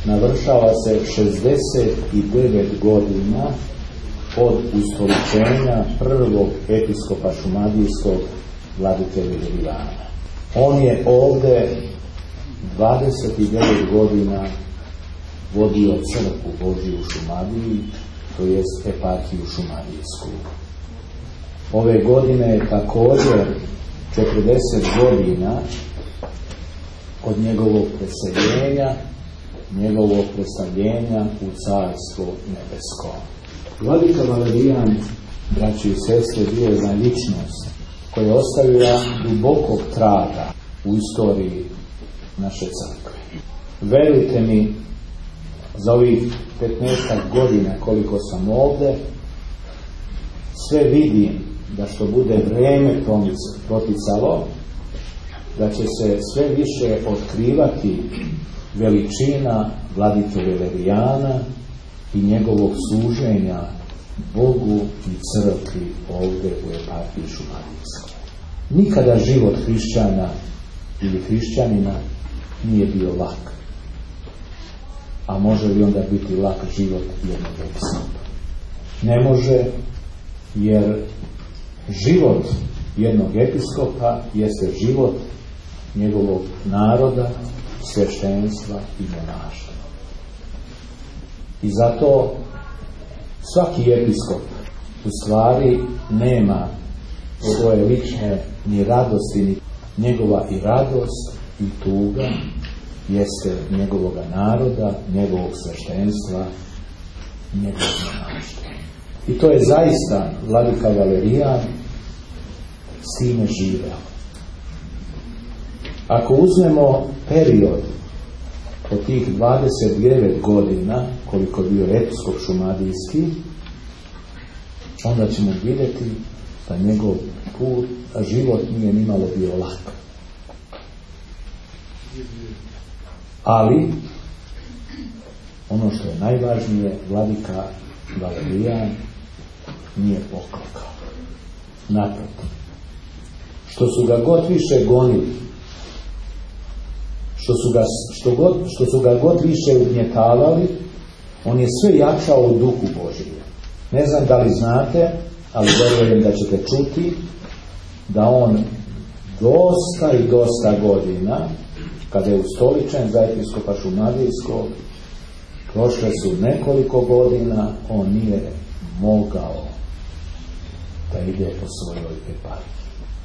navršava se 69 godina od ustoličenja prvog episkopa šumadijskog vladike Valerijana. On je ovde 29 godina vodio crkvu Božju u Šumadiji, to jest eparhiju šumadijsku. Ove godine je također 40 godina od njegovog preseljenja, njegovog predstavljenja u Carstvo nebesko. Vladika Valerijan, braći i sestre, bio je jedna ličnost koja je ostavila dubokog traga u istoriji naše crkve. Verujte mi, za ovih 15 godina koliko sam ovde, sve vidim da što bude vreme proticalo, da će se sve više otkrivati veličina vladike Valerijana i njegovog služenja Bogu i crkvi ovde u eparhiji šumadijskoj. Nikada život hrišćana ili hrišćanina nije bio lak. A može li onda biti lak život jednog episkopa? Ne može, jer život jednog episkopa jeste život njegovog naroda, sveštenstva i monaštva. I zato svaki episkop u stvari nema svoje lične ni radosti, ni njegova i radost i tuga jeste njegovoga naroda, njegovog sveštenstva, njegovog monaštva. I to je zaista vladika Valerijan s time živeo. Ako uzmemo period od tih 29 godina koliko je bio episkop šumadijski, onda ćemo vidjeti da njegov put, a život nije nimalo bio lak. Ali ono što je najvažnije, vladika Valerijan nije poklekao. Naprotiv, što su ga god više gonili, što su ga god više ugnjetavali, on je sve jačao u duhu Božije. Ne znam da li znate, ali vjerujem da ćete čuti da on dosta i dosta godina, kada je ustoličen za episkopa šumadijskog, prošle su nekoliko godina, on nije mogao da ide po svojoj eparhiji.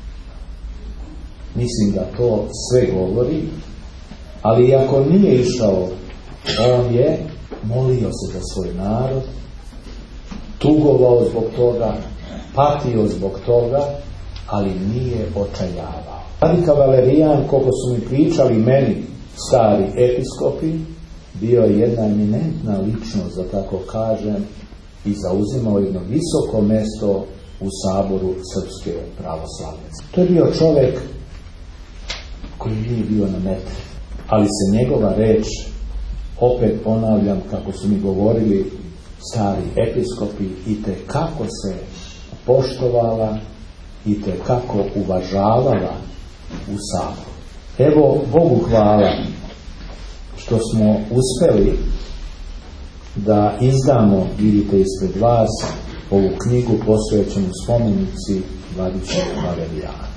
Mislim da to sve govori, ali ako nije išao, on je molio se za svoj narod, tugovao zbog toga, patio zbog toga, ali nije očajavao. Vladika Valerijan, koliko su mi pričali meni stari episkopi, bio je jedna eminentna ličnost, da tako kažem, i zauzimao jedno visoko mesto u saboru Srpske pravoslavne. To je bio čovjek koji nije bio na metri, ali se njegova reč, opet ponavljam kako su mi govorili stari episkopi, i te kako se poštovala i te kako uvažavala u saboru. Evo, Bogu hvala što smo uspeli da izdamo, vidite ispred vas, ovu knjigu posvećenu spomenici Vladice Valerijana.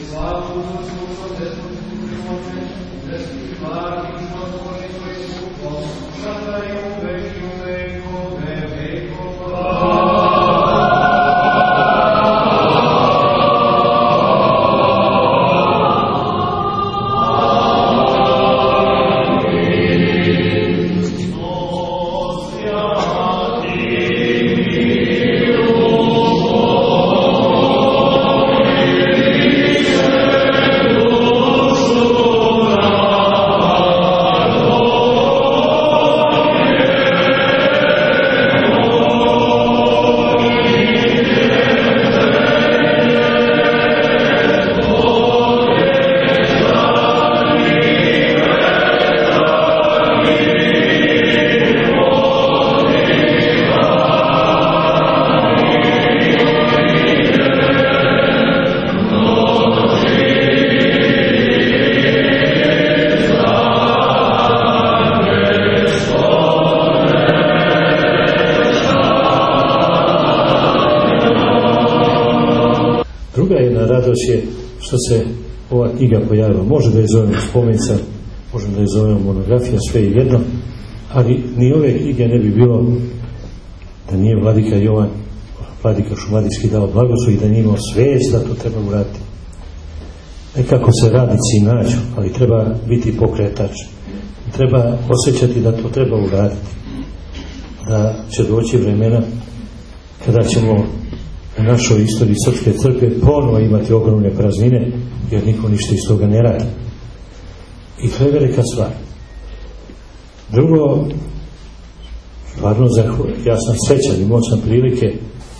radost je što se ova knjiga pojavila. Može da je zovemo spomenica, može da je zovemo monografija, sve je jedno, ali ni ove knjige ne bi bilo da nije vladika Jovan, vladika Šumadijski dao blagoslov i da nije imao svijest da to treba uraditi. Nekako se radnici nađu, ali treba biti pokretač. Treba osjećati da to treba uraditi. Da će doći vremena kada ćemo u našoj istoriji Srpske crkve ponovo imati ogromne praznine, jer niko ništa iz toga ne radi. I to je velika stvar. Drugo, stvarno ja sam srećan, imao sam prilike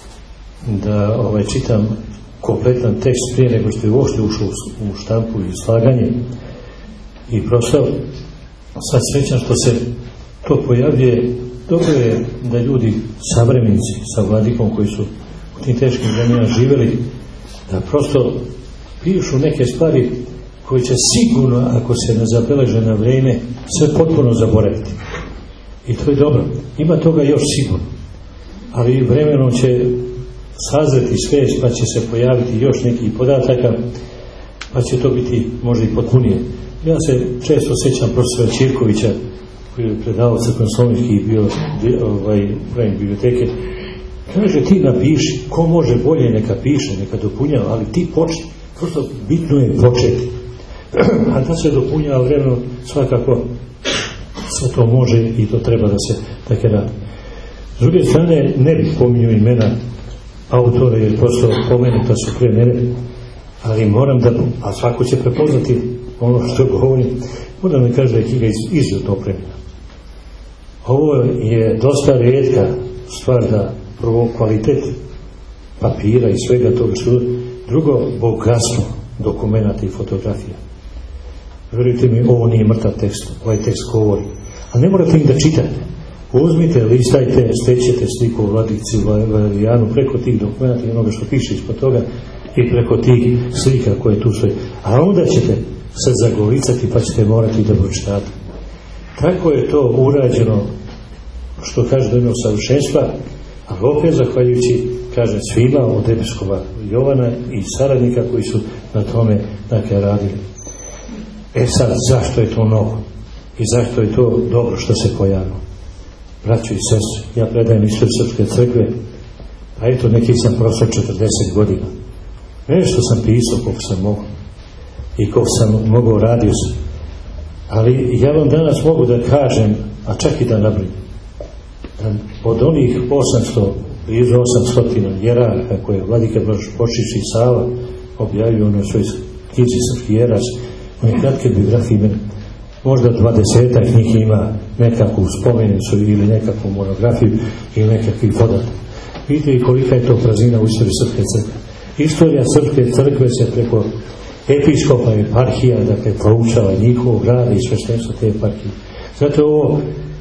da čitam kompletan tekst prije nego što je uopšte ušao u štampu i slaganje i proslav. Sad srećan što se to pojavljuje. Dobro je da ljudi, savremenici sa vladikom koji su u tim teškim vremenima živjeli, da prosto pišu neke stvari koje će sigurno, ako se ne zabeleže na vrijeme, sve potpuno zaboraviti. I to je dobro. Ima toga još sigurno. Ali vremenom će sazreti svijest, pa će se pojaviti još nekih podataka, pa će to biti možda i potpunije. Ja se često sjećam profesora Ćirkovića, koji je predavao crkveno-slovenski i bio upravnik biblioteke. Kaže, ti napiši, ko može bolje neka piše, neka dopunjava, ali ti počni. Prosto bitno je početi. A da se dopunjava vremenom, svakako sve to može i to treba da se tako radi. S druge strane, ne bih pominjao imena autora, jer prosto pomenuta su pre mene, ali moram da, a svako će prepoznati ono što govorim, moram da kaže da je knjiga izuzetno opremljena. Ovo je dosta rijetka stvar, da prvo kvalitet papira i svega toga što, drugo bogatstvo dokumenata i fotografija. Verujte mi, ovo nije mrtav tekst, ovaj tekst govori. Ali ne morate im da čitate. Uzmite, listajte, stećete sliku o vladici Valerijanu preko tih dokumenta i onoga što piše ispod toga i preko tih slika koje tu stoji. A onda ćete se zagolicati pa ćete morati da pročitate. Tako je to urađeno, što kaže do jednog savršenstva, ali opet zahvaljujući, kaže, svima od episkopa Jovana i saradnika koji su na tome radili. Sad, zašto je to novo? I zašto je to dobro što se pojavilo? Braćo i sestre, ja predajem istoriju Srpske crkve, a eto, neki sam profesor 40 godina. Nešto sam pisao koliko sam mogao i koliko sam mogao radio sam. Ali ja vam danas mogu da kažem, a čak i da nabrinem, da od onih 800, blizu 800 jerarha koje je vladika Bočić i Sava objavio u svojoj knjizi Srpski jeras, one kratke biografije imena, možda 20 njih ima nekakvu spomenicu ili nekakvu monografiju ili nekakvi podatak. Vidite kolika je to praznina u istoriji Srpske crkve. Istorija Srpske crkve se preko episkopa i eparhija, dakle, proučava njihovog rada i sveštenstva te eparhije. Zato je ovo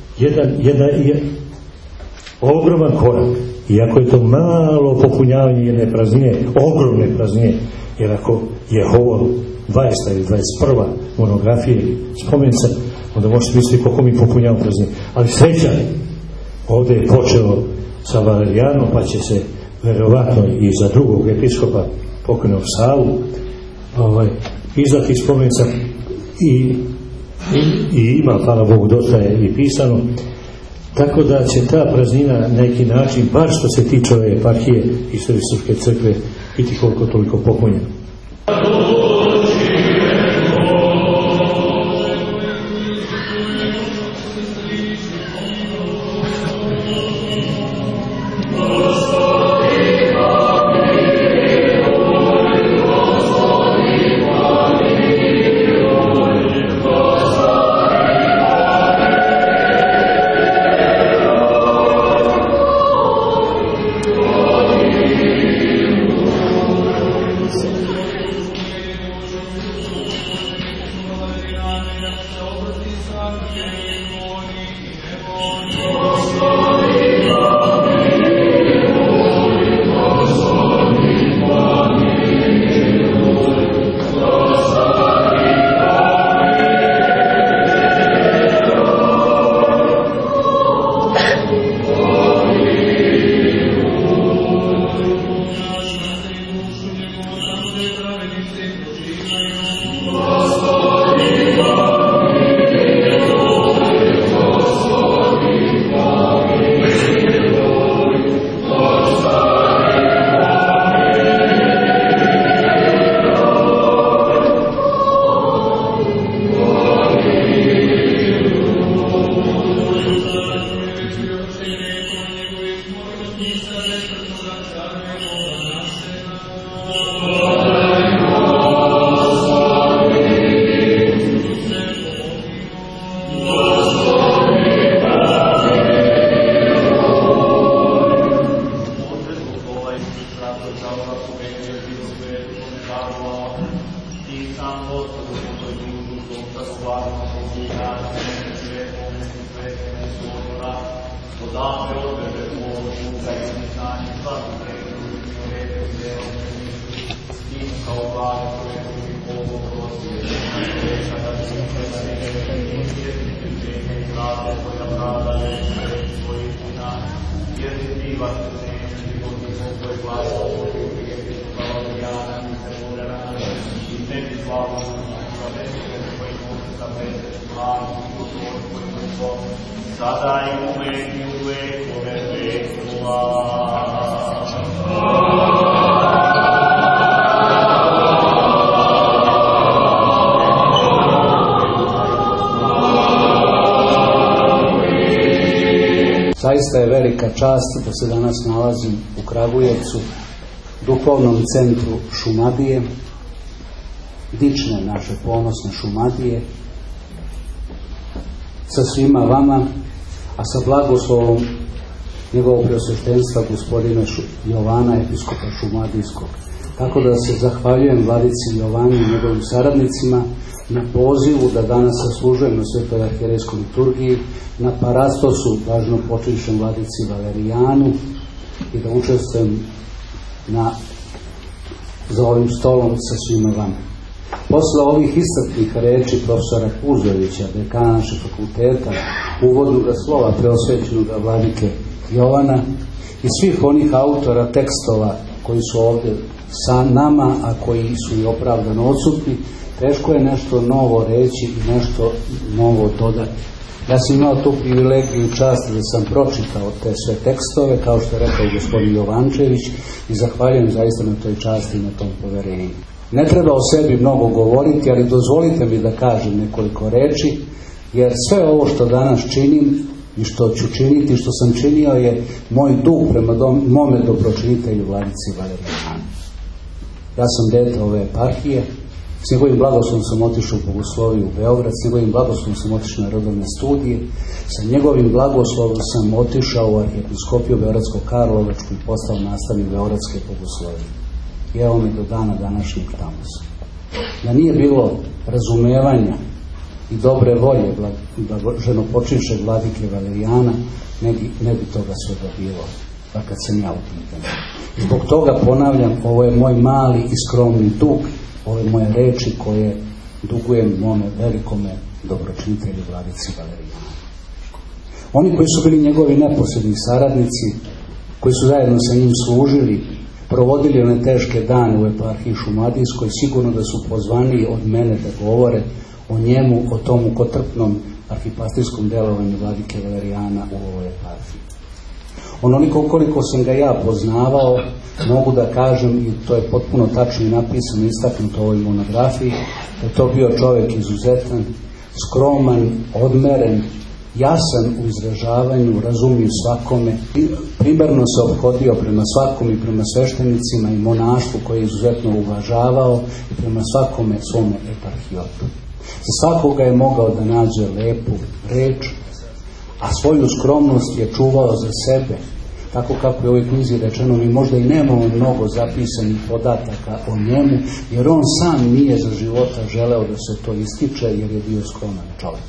jedan ogroman korak. Iako je to malo popunjavanje jedne praznine, ogromne praznine, jer ako je ovo 20. ili 21. monografije spomenica, onda možete misliti koliko mi popunjavamo praznine. Ali srećan, ovdje je počelo sa Valerijanom, pa će se verovatno i za drugog episkopa pokojnog Savu izdati spomenica i ima, hvala Bogu, dosta je i pisano, tako da će ta praznina na neki način, bar što se tiče ove eparhije i Srpske crkve, biti koliko toliko poklonjena. Sada i uvek i uvekove vekova. Zaista je velika čast da se danas nalazim u Kragujevcu, duhovnom centru Šumadije, dične naše ponosne Šumadije, sa svima vama, a sa blagoslovom njegovog preosveštenstva gospodina Jovana, episkopa Šumadijskog. Tako da se zahvaljujem vladici Jovani i njegovim saradnicima na pozivu da danas saslužujem na Svetoj arhijerejskoj liturgiji, na parastosu važno počivšem vladici Valerijanu i da učestvujem za ovim stolom sa svima vama. Posle ovih istaknih reči profesora Puzovića, dekana našeg fakulteta, uvodnog slova preosvećenog vladike Jovana i svih onih autora tekstova koji su ovdje sa nama, a koji su i opravdano odsutni, teško je nešto novo reći i nešto novo dodati. Ja sam imao tu privilegiju i čast da sam pročitao te sve tekstove, kao što je rekao gospodin Jovančević, i zahvaljujem zaista na toj časti i na tom poverenju. Ne treba o sebi mnogo govoriti, ali dozvolite mi da kažem nekoliko reči, jer sve ovo što danas činim i što ću činiti, što sam činio, je moj dug prema mome dobročinitelju vladici Valerijanu. Ja sam dete ove eparhije, s njegovim blagoslovom sam otišao u bogosloviju u Beograd, s njegovim blagoslovom sam otišao na redovne studije, sa njegovim blagoslovom sam otišao u arhijepiskopiju Beogradsko-Karlovačku i postao nastavnik Beogradske bogoslovije. I evo me do dana današnjeg tamo sam. Da nije bilo razumevanja i dobre volje ženopočivšeg vladike Valerijana, ne bi toga sve bilo, pa kad sam ja u pitanju. Zbog toga ponavljam, ovo je moj mali i skromni dug, ove moje reči koje dugujem mome velikome dobročinitelju vladici Valerijanu. Oni koji su bili njegovi neposredni saradnici, koji su zajedno sa njim služili, provodili one teške dane u eparhiji Šumadijskoj, sigurno da su pozvaniji od mene da govore o njemu, o tom mukotrpnom arhipastirskom delovanju vladike Valerijana u ovoj eparhiji. Onoliko koliko sam ga ja poznavao, mogu da kažem, i to je potpuno tačno i napisano, istaknuto u ovoj monografiji, da je to bio čovjek izuzetan, skroman, odmeren, jasan u izražavanju, razumio svakome, primarno se ophodio prema svakom i prema sveštenicima i monaštvu koje je izuzetno uvažavao i prema svakome svome eparhijotu. Za svakoga je mogao da nađe lepu reč, a svoju skromnost je čuvao za sebe. Tako kako je u ovoj knjizi rečeno, mi možda i nemamo mnogo zapisanih podataka o njemu, jer on sam nije za života želeo da se to ističe, jer je bio skroman čovjek.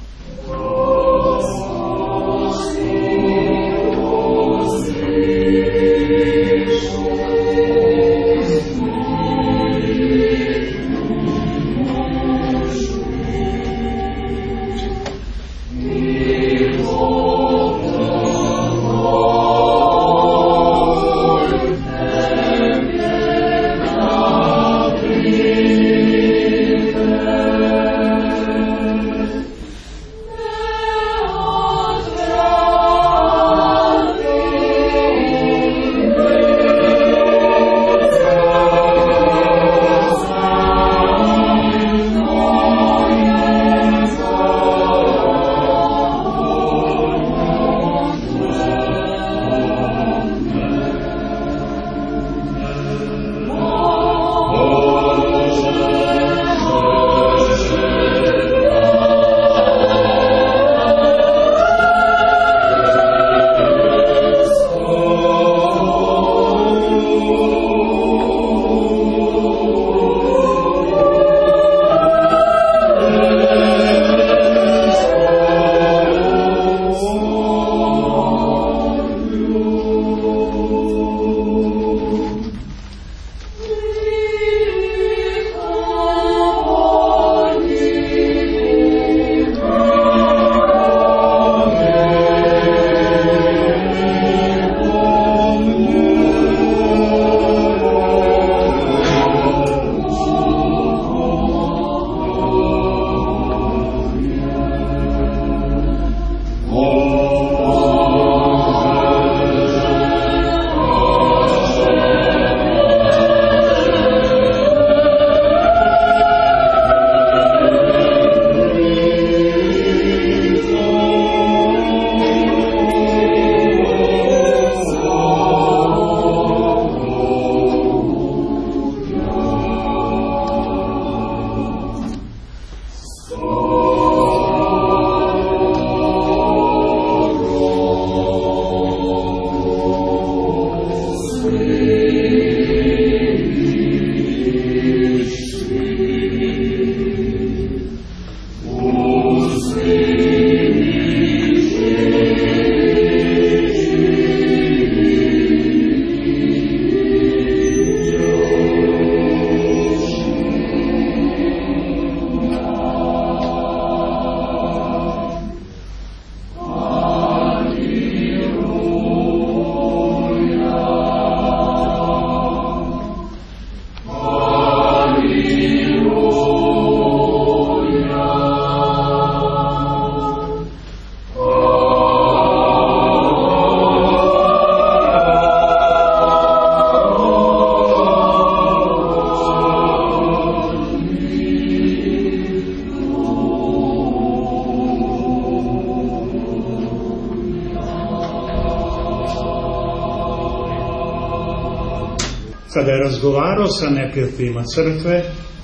Kada je razgovarao sa neprijateljima crkve,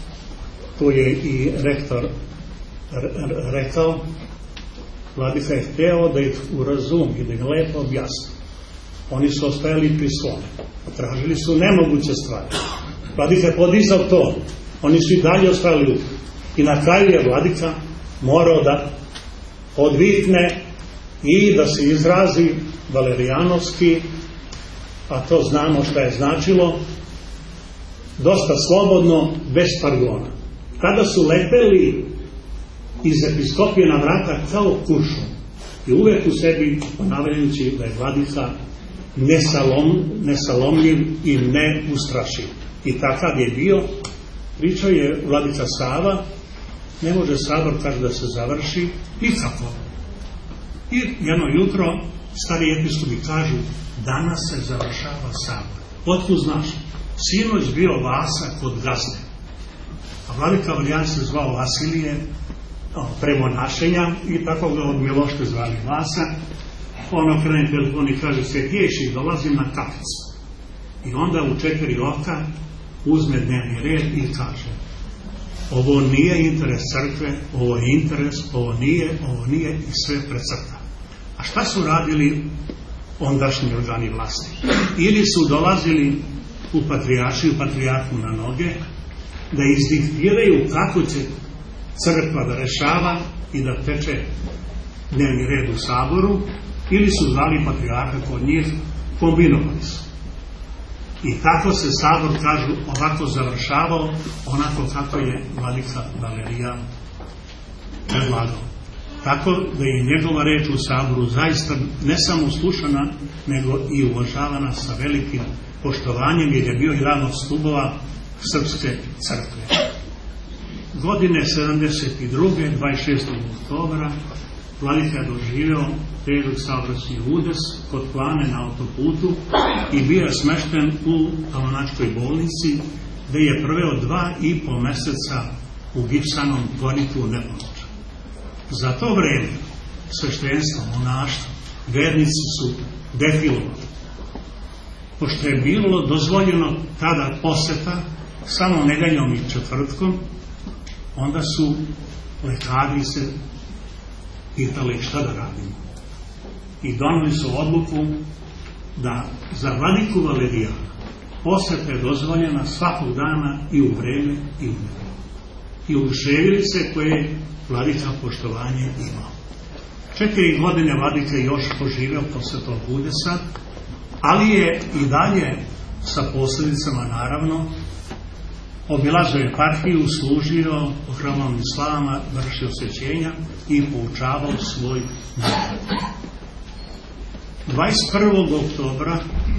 tu je i rektor rekao, vladika je hteo da ih urazumi, da ih lepo objasni. Oni su ostajali pri svome. Tražili su nemoguće stvari. Vladika je podizao to. Oni su i dalje ostali u. I na kraju je vladika morao da odvikne i da se izrazi valerijanovski, a to znamo šta je značilo, dosta slobodno, bez pargona. Kada su lepeli iz episkopije na vrata kao kušu i uvek u sebi ponavljajući da je vladika nesalomljiv i neustrašiv. I takav je bio. Pričao je Vladica Sava, ne može sabor, kaže, da se završi nikako. I jedno jutro stari episkopi kažu, danas se završava sabor. Otkud znaš? Sinoć bio Vasa kod gazde. A Vladika Valjan se zvao Vasilije, premonašenja, i tako ga od Milošte zvali Vasa. On okrene telefon i kaže, se tiješi, dolazim na kaficu. I onda u 4 oka uzme dnevni red i kaže, ovo nije interes crkve, ovo je interes, ovo nije i sve precrta. A šta su radili ondašnji organi vlasti? Ili su dolazili u patrijarhu na noge, da izdiktiraju kako će crkva da rešava i da teče dnevni red u saboru, ili su zvali patrijarha kod njih, kombinovali su. I tako se sabor, kažu, ovako završavao, onako kako je vladika Valerija predlagao. Tako da je njegova reč u saboru zaista ne samo slušana, nego i uvažavana sa velikim poštovanjem, jer je bio jedan od stubova srpske crkve. Godine 72. 26. oktobra vladika je doživio težak saobraćajni udes kod Plane na autoputu i bio je smešten u Palonačkoj bolnici, gde je proveo 2,5 meseca u gipsanom koritu nemoć. Za to vreme sveštenstvo, monaštvo, vernici su defilovali. Pošto je bilo dozvoljeno tada poseta samo nedeljom i četvrtkom, onda su lekari se pitali šta da radimo. I doneli su odluku da za vladiku Valerijana poseta je dozvoljena svakog dana i u vreme i u nedelju. I uduševili se koje je vladika poštovanje imao. 4 godine vladika još poživeo posle tog udesa, ali je i dalje sa posljedicama, naravno, obilazio je eparhiju, služio po hramovnim slavama, vršio svećenja i poučavao svoj narod. 21. oktobra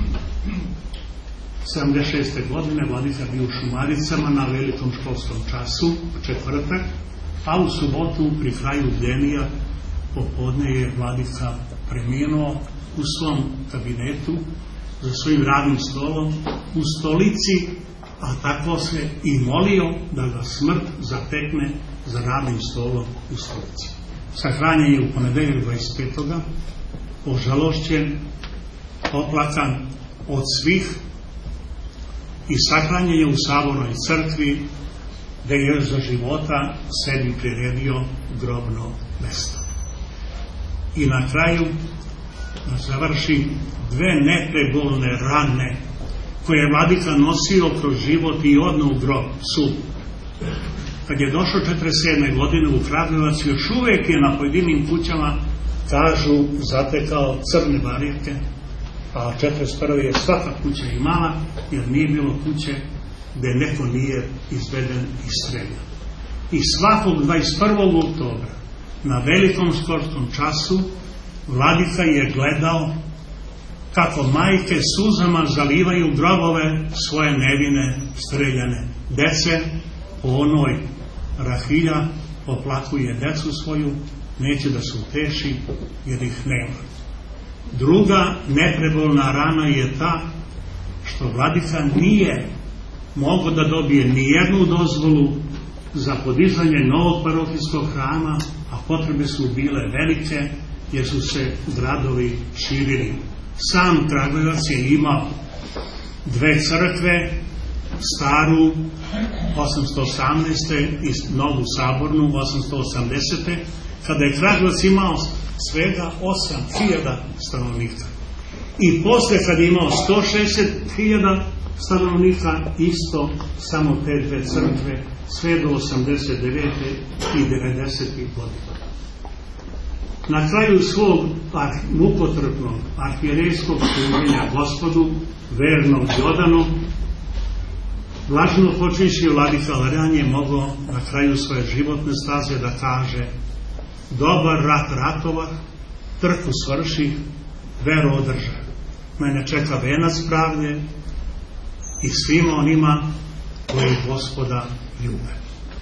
76. godine vladika bio u Šumaricama na velikom školskom času, četvrtak, a u subotu pri kraju bdenija popodne je vladika preminuo u svom kabinetu za svojim radnim stolom u stolici, a tako se i molio da ga smrt zatekne za radnim stolom u stolici. Sahranjen je u ponedeljak 25. ožalošćen, oplakan od svih i sahranjen je u Sabornoj crkvi, gde je za života sebi priredio grobno mesto. I na kraju da završim, 2 neprebolne rane koje je vladika nosio kroz život i odno u grob su, kad je došao 47. godine u Kragujevac, još uvek je na pojedinim kućama, kažu, zatekao crne barjake, a 41. je svaka kuća imala, jer nije bilo kuće gde neko nije izveden i streljan. I svakog 21. oktobra na velikom sportskom času vladika je gledao kako majke suzama zalivaju grobove svoje nevine streljane dece. Po onoj Rahilja oplakuje decu svoju, neće da se uteši jer ih nema. Druga neprebolna rana je ta što vladika nije mogao da dobije ni jednu dozvolu za podizanje novog parohijskog hrama, a potrebe su bile velike jer su se gradovi širili. Sam Kragujevac je imao 2 crkve, staru 818. i novu sabornu 880. kada je Kragujevac imao svega 8.000 stanovnika. I posle kad je imao 160.000 stanovnika, isto samo te 2 crkve, sve do 89. i 90. godina. Na kraju svog mukotrpnog arhijerejskog služenja Gospodu, vernog i odanog, blaženo počivši vladika Valerijan je mogao na kraju svoje životne staze da kaže: dobar rat ratova, trku svrših, veru održa. mene čeka venac pravde i svima onima koji Gospoda ljube.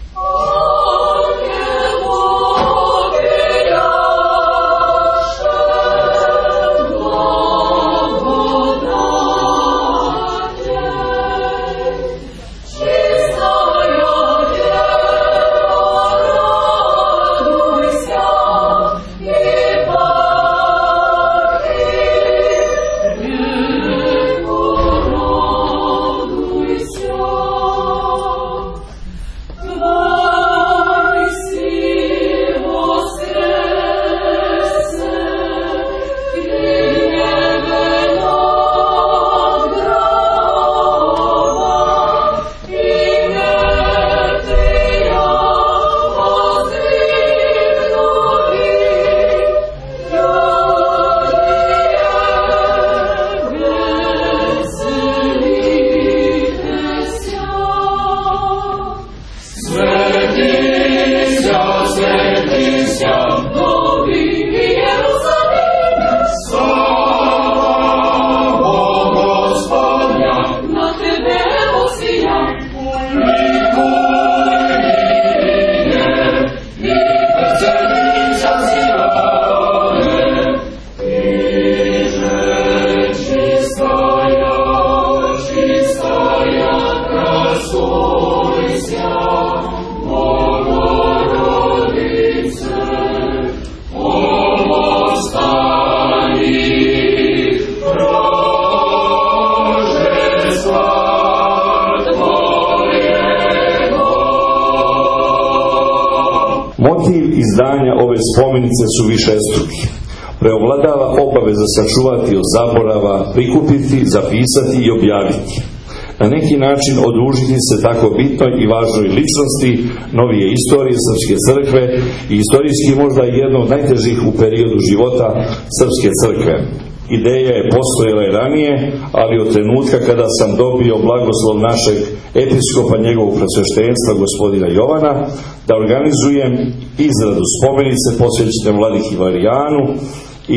Motiv izdanja ove spomenice su višestruki. Preovladava obaveza sačuvati od zaborava, prikupiti, zapisati i objaviti. Na neki način odužiti se tako bitnoj i važnoj ličnosti novije istorije Srpske crkve i istorijski možda jedno od najtežih u periodu života Srpske crkve. Ideja je postojala i ranije, ali od trenutka kada sam dobio blagoslov našeg episkopa, njegovog presveštenstva, gospodina Jovana, da organizujem izradu spomenice posvećene vladiki Valerijanu i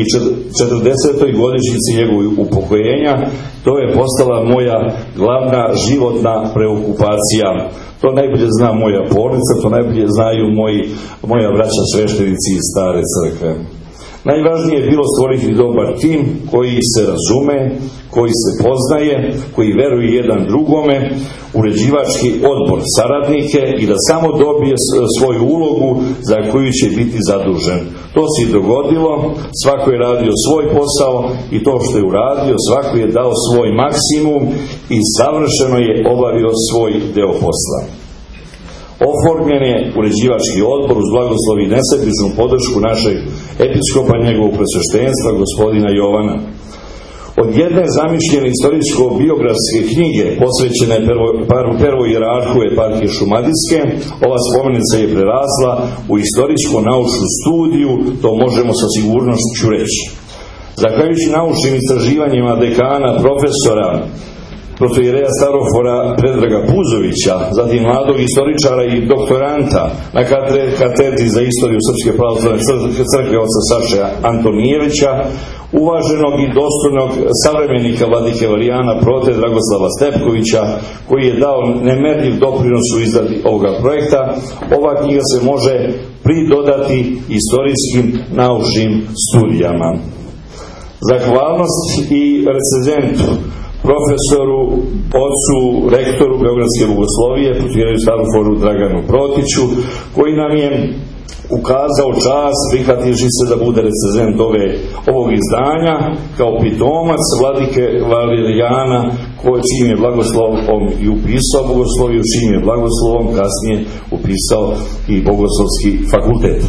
40. godišnjici njegovog upokojenja, to je postala moja glavna životna preokupacija. To najbolje zna moja porodica, to najbolje znaju moja braća sveštenici iz Stare crkve. Najvažnije je bilo stvoriti dobar tim koji se razume, koji se poznaje, koji veruje jedan drugome, uređivački odbor saradnike i da samo dobije svoju ulogu za koju će biti zadužen. To se i dogodilo, svako je radio svoj posao i to što je uradio, svako je dao svoj maksimum i savršeno je obavio svoj deo posla. Oformljen je uređivački odbor uz blagoslov i nesebičnu podršku našeg episkopa, njegovog presveštenstva, gospodina Jovana. Od jedne zamišljene istorijsko-biografske knjige posvećene prvoj hijerarhu eparhije Šumadijske, ova spomenica je prerasla u istorijsko-naučnu studiju, to možemo sa sigurnošću reći. Zahvaljujući naučnim istraživanjima dekana, profesora, protoijereja Starofora Predraga Puzovića, zatim mladog istoričara i doktoranta na katedri za istoriju Srpske pravoslavne crkve oca Saše Antonijevića, uvaženog i dostojnog savremenika vladike Valerijana prote Dragoslava Stepkovića, koji je dao nemerljiv doprinos u izradi ovoga projekta, ova knjiga se može pridodati istorijskim naučnim studijama. Zahvalnost i recenzentu profesoru, ocu, rektoru Beogradske bogoslovije, protoijereju Staroforu Draganu Protiću, koji nam je ukazao čast prihvativši se da bude recenzent ovog izdanja kao pitomac vladike Valerijana, čijim je blagoslovom i upisao bogosloviju, čijim je blagoslovom kasnije upisao i bogoslovski fakultet.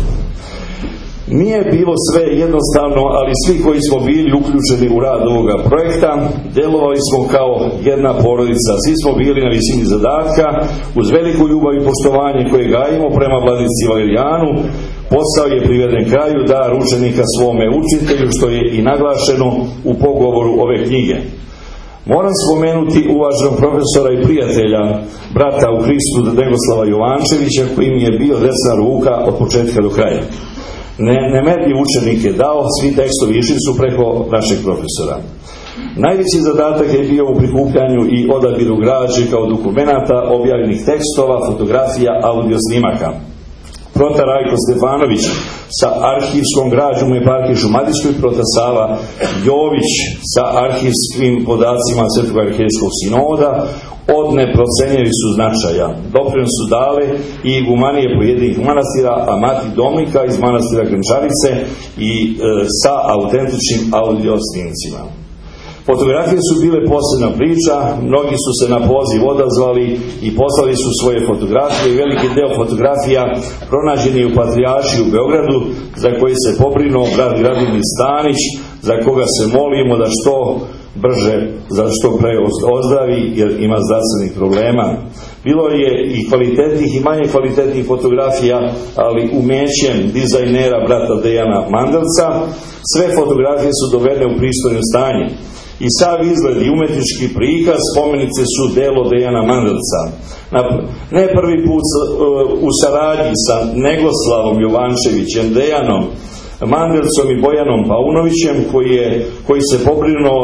Nije bilo sve jednostavno, ali svi koji smo bili uključeni u rad ovoga projekta, djelovali smo kao jedna porodica. Svi smo bili na visini zadatka, uz veliku ljubav i poštovanje koje gajimo prema vladici Valerijanu. Posao je priveden kraju, dar učenika svome učitelju, što je i naglašeno u pogovoru ove knjige. Moram spomenuti uvaženog profesora i prijatelja, brata u Hristu Negoslava Jovančevića, koji mi je bio desna ruka od početka do kraja. Nemerljiv učenik je dao, svi tekstovi išli su preko našeg profesora. Najveći zadatak je bio u prikupljanju i odabiru građe kao dokumenata, objavljenih tekstova, fotografija, audio snimaka. Protar Rajko Stefanović sa arhivskom građom u eparhiji Šumadijskoj, protar Sava Jović sa arhivskim podacima Svetog arhijeskog sinoda od neprocenjenih su značaja. Doprinos su dale i igumanije pojedinih manastira, a mati Domnika iz manastira Grenčarice i sa autentičnim audio snimcima. Fotografije su bile posebna priča, mnogi su se na poziv odazvali i poslali su svoje fotografije i veliki deo fotografija pronađen je u Patrijaršiji u Beogradu, za koji se pobrinuo brat Gradimir Stanić, za koga se molimo da što brže, za što pre ozdravi jer ima zdravstvenih problema. Bilo je i kvalitetnih i manje kvalitetnih fotografija, ali umećem dizajnera brata Dejana Mandelca, sve fotografije su dovedene u pristojno stanje. I sav izgled i umetnički prikaz spomenice su delo Dejana Mandelca. Ne prvi put u saradnji sa Negoslavom Jovančevićem, Dejanom Mandelcom i Bojanom Paunovićem, koji se pobrinuo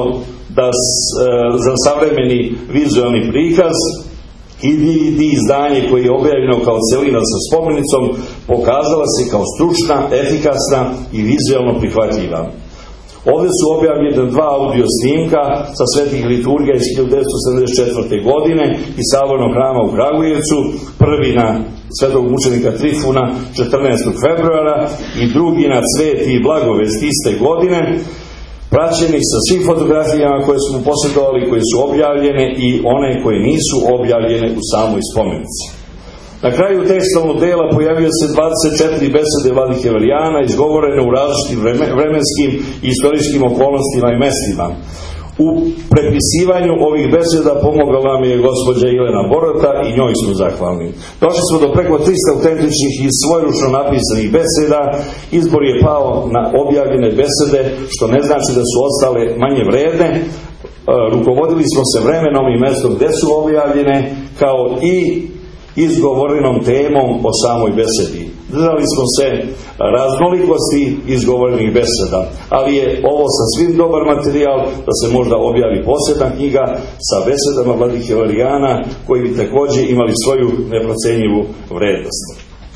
za savremeni vizualni prikaz, i DVD izdanje koji je objavljeno kao celina sa spomenicom pokazala se kao stručna, efikasna i vizualno prihvatljiva. Ovdje su objavljene 2 audio snimka sa svetih liturgija iz 1974. godine i Sabornog hrama u Kragujevcu, prvi na svetog mučenika Trifuna 14. februara i drugi na Sveti Blagovest iste godine, praćeni sa svim fotografijama koje smo posjedovali, koje su objavljene i one koje nisu objavljene u samoj spomenici. Na kraju tekstovnog dela pojavio se 24 besede vladike Varijana, izgovorene u različitim vremenskim i istorijskim okolnostima i mestima. U prepisivanju ovih beseda pomogla nam je gospođa Jelena Borota i njoj smo zahvalni. Došli smo do preko 300 autentičnih i svojeručno napisanih beseda. Izbor je pao na objavljene besede, što ne znači da su ostale manje vredne. Rukovodili smo se vremenom i mestom gde su objavljene, kao i izgovorenom temom o samoj besedi. Držali smo se raznolikosti izgovorenih beseda, ali je ovo sasvim dobar materijal da se možda objavi posebna knjiga sa besedama vladike Varijana, koji bi također imali svoju neprocenjivu vrednost.